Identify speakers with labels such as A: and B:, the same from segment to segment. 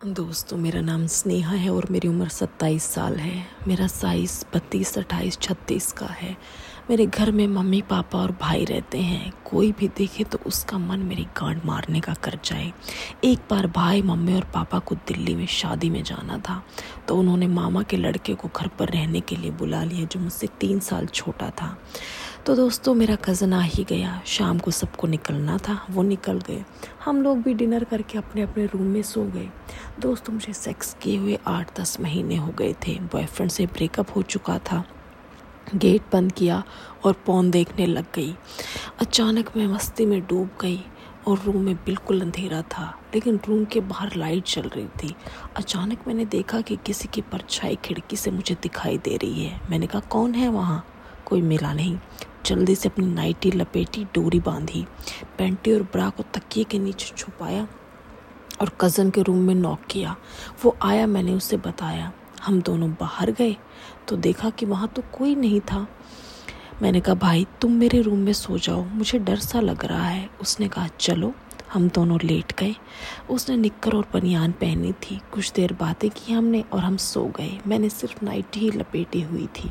A: दोस्तों, मेरा नाम स्नेहा है और मेरी उम्र 27 साल है। मेरा साइज़ 32, 28, 36 का है। मेरे घर में मम्मी, पापा और भाई रहते हैं। कोई भी देखे तो उसका मन मेरी गांड मारने का कर जाए। एक बार भाई, मम्मी और पापा को दिल्ली में शादी में जाना था, तो उन्होंने मामा के लड़के को घर पर रहने के लिए बुला लिया, जो मुझसे 3 साल छोटा था। तो दोस्तों, मेरा कज़न आ ही गया। शाम को सबको निकलना था, वो निकल गए। हम लोग भी डिनर करके अपने अपने रूम में सो गए। दोस्तों, मुझे सेक्स किए हुए 8-10 महीने हो गए थे। बॉयफ्रेंड से ब्रेकअप हो चुका था। गेट बंद किया और पॉर्न देखने लग गई। अचानक मैं मस्ती में डूब गई और रूम में बिल्कुल अंधेरा था, लेकिन रूम के बाहर लाइट चल रही थी। अचानक मैंने देखा कि किसी की परछाई खिड़की से मुझे दिखाई दे रही है। मैंने कहा, कौन है वहाँ? कोई मिला नहीं। जल्दी से अपनी नाइटी लपेटी, डोरी बांधी, पैंटी और ब्रा को तकिए के नीचे छुपाया और कज़न के रूम में नॉक किया। वो आया, मैंने उसे बताया। हम दोनों बाहर गए तो देखा कि वहाँ तो कोई नहीं था। मैंने कहा, भाई तुम मेरे रूम में सो जाओ, मुझे डर सा लग रहा है। उसने कहा, चलो। हम दोनों लेट गए। उसने निक्कर और बनियान पहनी थी। कुछ देर बातें की हमने और हम सो गए। मैंने सिर्फ नाइटी ही लपेटी हुई थी।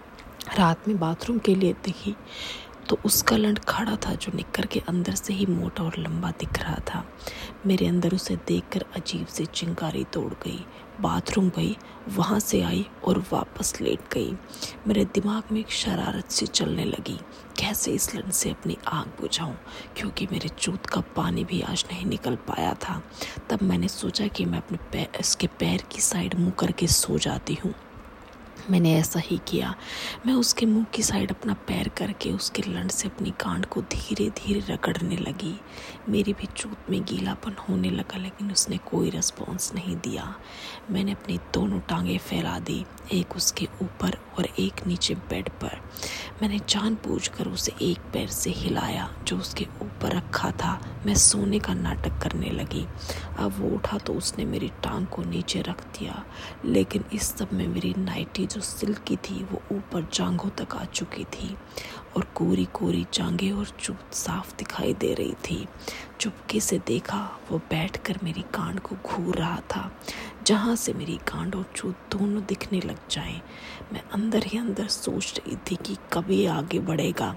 A: रात में बाथरूम के लिए देखी तो उसका लंड खड़ा था, जो निक्कर के अंदर से ही मोटा और लंबा दिख रहा था। मेरे अंदर उसे देखकर अजीब सी चिंगारी दौड़ गई। बाथरूम गई, वहाँ से आई और वापस लेट गई। मेरे दिमाग में एक शरारत सी चलने लगी, कैसे इस लंड से अपनी आग बुझाऊं, क्योंकि मेरे चूत का पानी भी आज नहीं निकल पाया था। तब मैंने सोचा कि मैं अपने इसके पैर की साइड मुँह करके सो जाती हूँ। मैंने ऐसा ही किया। मैं उसके मुंह की साइड अपना पैर करके उसके लंड से अपनी गांड को धीरे धीरे रगड़ने लगी। मेरी भी चूत में गीलापन होने लगा, लेकिन उसने कोई रिस्पॉन्स नहीं दिया। मैंने अपनी दोनों टांगें फैला दी, एक उसके ऊपर और एक नीचे बेड पर। मैंने जानबूझकर उसे एक पैर से हिलाया जो उसके ऊपर रखा था। मैं सोने का नाटक करने लगी। अब वो उठा तो उसने मेरी टांग को नीचे रख दिया, लेकिन इस सब में मेरी नाइटी जो सिल्की थी वो ऊपर जांघों तक आ चुकी थी और कोरी कोरी जांघें और चूत साफ दिखाई दे रही थी। चुपके से देखा, वो बैठकर मेरी गांड को घूर रहा था, जहाँ से मेरी गांड और चूत दोनों दिखने लग जाएं। मैं अंदर ही अंदर सोच रही थी कि कभी आगे बढ़ेगा।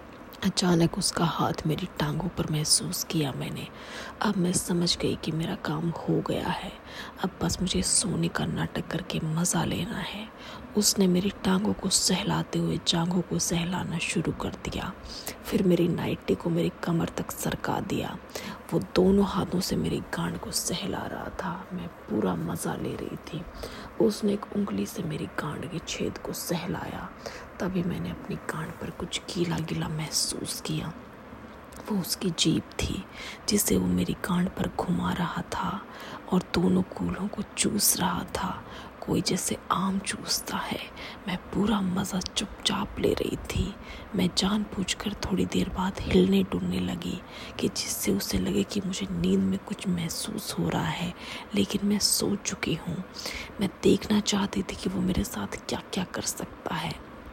A: अचानक उसका हाथ मेरी टांगों पर महसूस किया मैंने। अब मैं समझ गई कि मेरा काम हो गया है। अब बस मुझे सोने का नाटक करके मज़ा लेना है। उसने मेरी टांगों को सहलाते हुए जांघों को सहलाना शुरू कर दिया। फिर मेरी नाइटी को मेरी कमर तक सरका दिया। वो दोनों हाथों से मेरी गांड को सहला रहा था। मैं पूरा मज़ा ले रही थी। उसने एक उंगली से मेरी गांड के छेद को सहलाया। तभी मैंने अपनी गांड पर कुछ गीला गीला महसूस किया। वो उसकी जीभ थी, जिसे वो मेरी गांड पर घुमा रहा था और दोनों कूल्हों को चूस रहा था, कोई जैसे आम चूसता है। मैं पूरा मज़ा चुपचाप ले रही थी। मैं जानबूझकर थोड़ी देर बाद हिलने डुलने लगी कि जिससे उसे लगे कि मुझे नींद में कुछ महसूस हो रहा है, लेकिन मैं सो चुकी हूँ। मैं देखना चाहती थी कि वो मेरे साथ क्या क्या कर सकता है।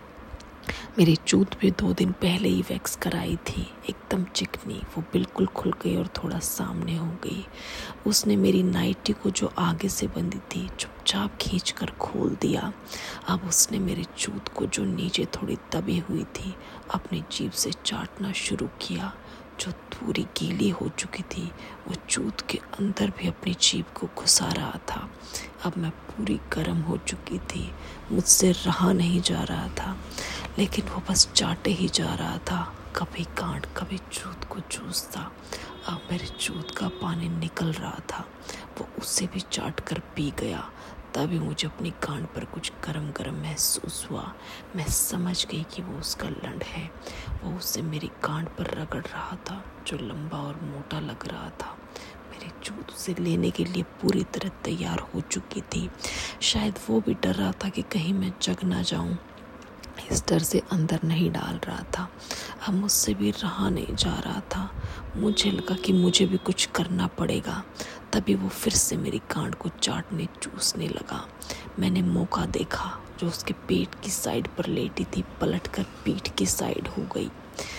A: मेरी चूत भी 2 दिन पहले ही वैक्स कराई थी, एकदम चिकनी। वो बिल्कुल खुल गई और थोड़ा सामने हो गई। उसने मेरी नाइटी को जो आगे से बंधी थी चुपचाप खींचकर खोल दिया। अब उसने मेरी चूत को जो नीचे थोड़ी दबी हुई थी अपनी जीभ से चाटना शुरू किया, जो पूरी गीली हो चुकी थी। वो चूत के अंदर भी अपनी जीभ को घुसा रहा था। अब मैं पूरी गर्म हो चुकी थी, मुझसे रहा नहीं जा रहा था, लेकिन वो बस चाटे ही जा रहा था, कभी गांड कभी चूत को चूसता। अब मेरे चूत का पानी निकल रहा था, वो उसे भी चाट कर पी गया। तभी मुझे अपनी गांड पर कुछ गरम गरम महसूस हुआ। मैं समझ गई कि वो उसका लंड है। वो उसे मेरी गांड पर रगड़ रहा था, जो लंबा और मोटा लग रहा था। मेरी चूत उसे लेने के लिए पूरी तरह तैयार हो चुकी थी। शायद वो भी डर रहा था कि कहीं मैं जग ना जाऊं। इस डर से अंदर नहीं डाल रहा था। अब मुझसे भी रहा नहीं जा रहा था। मुझे लगा कि मुझे भी कुछ करना पड़ेगा। तभी वो फिर से मेरी गांड को चाटने चूसने लगा। मैंने मौका देखा, जो उसके पेट की साइड पर लेटी थी पलटकर पीठ की साइड हो गई।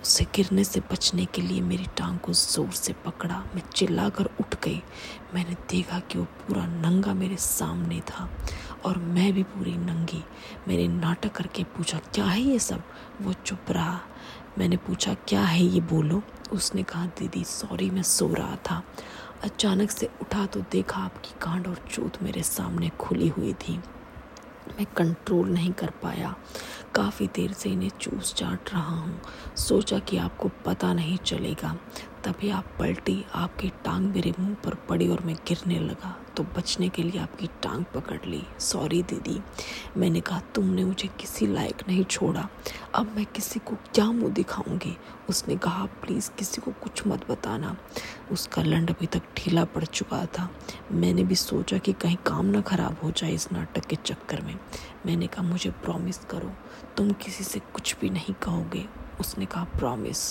A: उससे गिरने से बचने के लिए मेरी टांग को जोर से पकड़ा। मैं चिल्लाकर उठ गई। मैंने देखा कि वो पूरा नंगा मेरे सामने था और मैं भी पूरी नंगी। मैंने नाटक करके पूछा, क्या है ये सब? वो चुप रहा। मैंने पूछा, क्या है ये, बोलो। उसने कहा, दीदी सॉरी, मैं सो रहा था। अचानक से उठा तो देखा आपकी गांड और चोट मेरे सामने खुली हुई थी। मैं कंट्रोल नहीं कर पाया। काफ़ी देर से इन्हें चूस चाट रहा हूँ। सोचा कि आपको पता नहीं चलेगा। तभी आप पलटी, आपकी टांग मेरे मुंह पर पड़ी और मैं गिरने लगा तो बचने के लिए आपकी टांग पकड़ ली। सॉरी दीदी। मैंने कहा, तुमने मुझे किसी लायक नहीं छोड़ा, अब मैं किसी को क्या मुंह दिखाऊंगी। उसने कहा, प्लीज़ किसी को कुछ मत बताना। उसका लंड अभी तक ढीला पड़ चुका था। मैंने भी सोचा कि कहीं काम ना खराब हो जाए इस नाटक के चक्कर में। मैंने कहा, मुझे प्रॉमिस करो तुम किसी से कुछ भी नहीं कहोगे। उसने कहा, प्रॉमिस।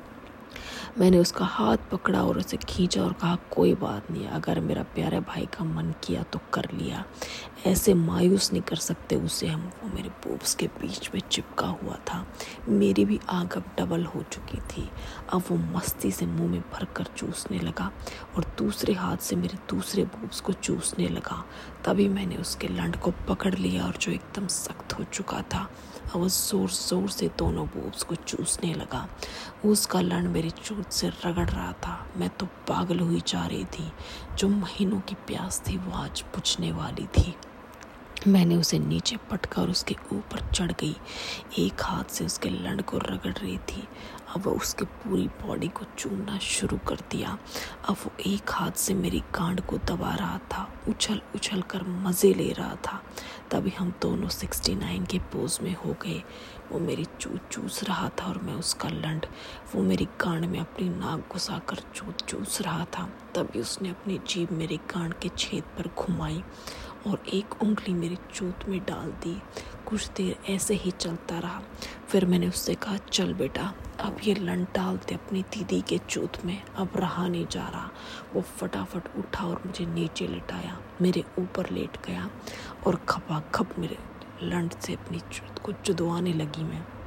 A: मैंने उसका हाथ पकड़ा और उसे खींचा और कहा, कोई बात नहीं, अगर मेरा प्यारे भाई का मन किया तो कर लिया, ऐसे मायूस नहीं कर सकते उसे हम। वो मेरे बोब्स के बीच में चिपका हुआ था। मेरी भी आग अब डबल हो चुकी थी। अब वो मस्ती से मुंह में भरकर चूसने लगा और दूसरे हाथ से मेरे दूसरे बोब्स को चूसने लगा। तभी मैंने उसके लंड को पकड़ लिया और जो एकदम सख्त हो चुका था, अब वो जोर जोर से दोनों बोब्स को चूसने लगा। उसका लंड मेरी चोट से रगड़ रहा था। मैं तो पागल हुई जा रही थी। जो महीनों की प्यास थी वो आज बुझने वाली थी। मैंने उसे नीचे पटका और उसके ऊपर चढ़ गई। एक हाथ से उसके लंड को रगड़ रही थी। अब वो उसके पूरी बॉडी को चूमना शुरू कर दिया। अब वो एक हाथ से मेरी गांड को दबा रहा था, उछल उछल कर मज़े ले रहा था। तभी हम दोनों 69 के पोज में हो गए। वो मेरी चूस रहा था और मैं उसका लंड। वो मेरी गांड में अपनी नाक घुसाकर चूस रहा था। तभी उसने अपनी जीभ मेरी गांड के छेद पर घुमाई और एक उंगली मेरी चोट में डाल दी। कुछ देर ऐसे ही चलता रहा। फिर मैंने उससे कहा, चल बेटा, अब ये लंड डाल दे अपनी दीदी के चोट में, अब रहा नहीं जा रहा। वो फटाफट उठा और मुझे नीचे लिटाया, मेरे ऊपर लेट गया और खपाखप मेरे लंड से अपनी चोट को जुदवाने लगी।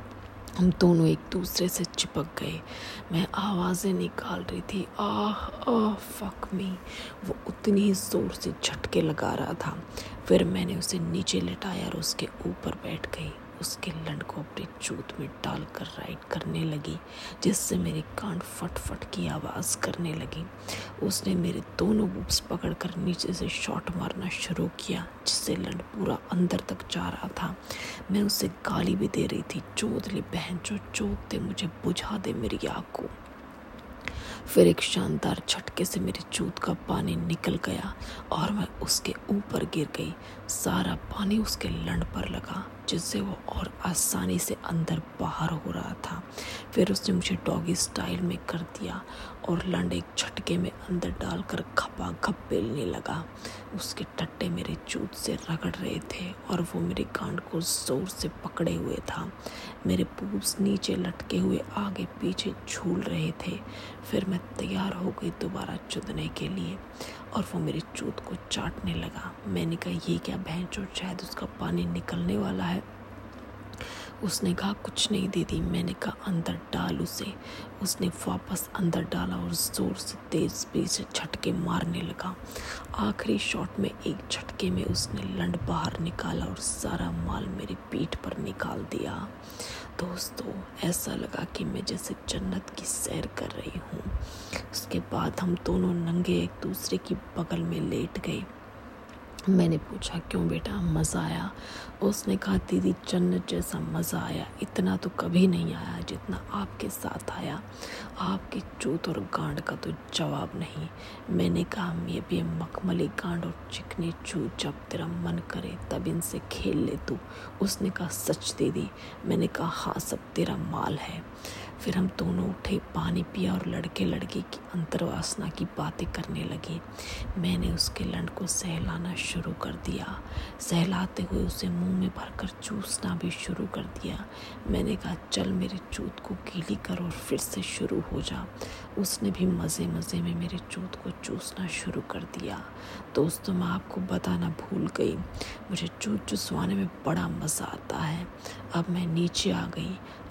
A: हम दोनों एक दूसरे से चिपक गए। मैं आवाज़ें निकाल रही थी, आह आह फक मी। वो उतनी ही ज़ोर से झटके लगा रहा था। फिर मैंने उसे नीचे लिटाया और उसके ऊपर बैठ गई। उसके लंड को अपनी चूत में डालकर राइड करने लगी, जिससे मेरी कान फट फट की आवाज़ करने लगी। उसने मेरे दोनों बूब्स पकड़कर नीचे से शॉट मारना शुरू किया, जिससे लंड पूरा अंदर तक जा रहा था। मैं उसे गाली भी दे रही थी, चोद ले बहन, जो चोद दे मुझे, बुझा दे मेरी आग को। फिर एक शानदार झटके से मेरी चूत का पानी निकल गया और मैं उसके ऊपर गिर गई। सारा पानी उसके लंड पर लगा, जिससे वो और आसानी से अंदर बाहर हो रहा था। फिर उसने मुझे डॉगी स्टाइल में कर दिया और लंड एक झटके में अंदर डालकर खपाखप पेलने लगा। उसके टट्टे मेरे चूत से रगड़ रहे थे और वो मेरी गांड को जोर से पकड़े हुए था। मेरे पूब्स नीचे लटके हुए आगे पीछे झूल रहे थे। फिर मैं तैयार हो गई दोबारा चुदने के लिए और वो मेरी चूत को चाटने लगा। मैंने कहा, ये क्या भैंचोद, शायद उसका पानी निकलने वाला है। उसने कहा, कुछ नहीं दीदी। मैंने कहा, अंदर डाल उसे। उसने वापस अंदर डाला और जोर से तेज से झटके मारने लगा। आखिरी शॉट में एक झटके में उसने लंड बाहर निकाला और सारा माल मेरी पीठ पर निकाल दिया। दोस्तों, ऐसा लगा कि मैं जैसे जन्नत की सैर कर रही हूँ। उसके बाद हम दोनों नंगे एक दूसरे की बगल में लेट गए। मैंने पूछा, क्यों बेटा, मज़ा आया? उसने कहा, दीदी जन्नत जैसा मज़ा आया, इतना तो कभी नहीं आया जितना आपके साथ आया। आपकी चूत और गांड का तो जवाब नहीं। मैंने कहा, मैं भी मखमली गांड और चिकनी चूत, जब तेरा मन करे तब इनसे खेल ले तू। उसने कहा, सच दीदी? मैंने कहा, हाँ, सब तेरा माल है। फिर हम दोनों उठे, पानी पिया और लड़के लड़की की अंतर्वासना की बातें करने लगे। मैंने उसके लंड को सहलाना शुरू कर दिया। सहलाते हुए उसे मुंह में भरकर चूसना भी शुरू कर दिया। मैंने कहा, चल मेरे चूत को गीली कर और फिर से शुरू हो जा। उसने भी मज़े मज़े में मेरे चूत को चूसना शुरू कर दिया। दोस्तों, मैं आपको बताना भूल गई, मुझे चूत चुसवाने में बड़ा मज़ा आता है। अब मैं नीचे आ गई।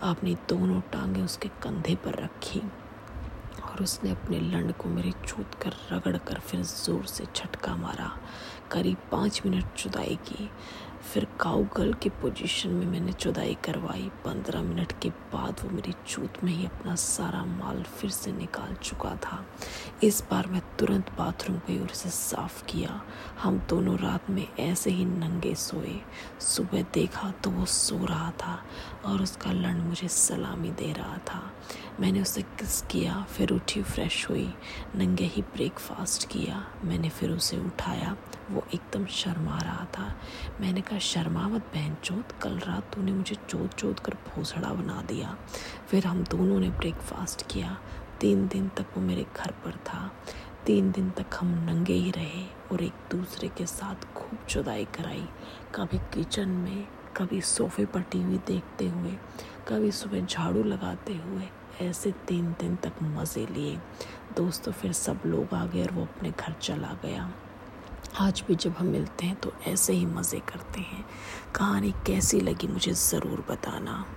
A: अपनी दोनों टांगें उसके कंधे पर रखी और उसने अपने लंड को मेरे चूत कर रगड़ कर फिर जोर से झटका मारा। करीब 5 मिनट जुदाई की, फिर काऊ गर्ल की पोजीशन में मैंने जुदाई करवाई। 15 मिनट के बाद वो मेरी चूत में ही अपना सारा माल फिर से निकाल चुका था। इस बार मैं तुरंत बाथरूम गई और उसे साफ किया। हम दोनों रात में ऐसे ही नंगे सोए। सुबह देखा तो वो सो रहा था और उसका लंड मुझे सलामी दे रहा था। मैंने उसे किस किया, फिर उठी, फ्रेश हुई, नंगे ही ब्रेकफास्ट किया। मैंने फिर उसे उठाया, वो एकदम शर्मा रहा था। मैंने कहा, शर्मा मत बहनचोद, कल रात तूने मुझे चोद चोद कर भोसड़ा बना दिया। फिर हम दोनों ने ब्रेकफास्ट किया। 3 दिन तक वो मेरे घर पर था। 3 दिन तक हम नंगे ही रहे और एक दूसरे के साथ खूब जुदाई कराई। कभी किचन में, कभी सोफे पर टीवी देखते हुए, कभी सुबह झाड़ू लगाते हुए। ऐसे 3 दिन तक मज़े लिए। दोस्तों फिर सब लोग आ गए और वो अपने घर चला गया। आज भी जब हम मिलते हैं तो ऐसे ही मज़े करते हैं। कहानी कैसी लगी मुझे ज़रूर बताना।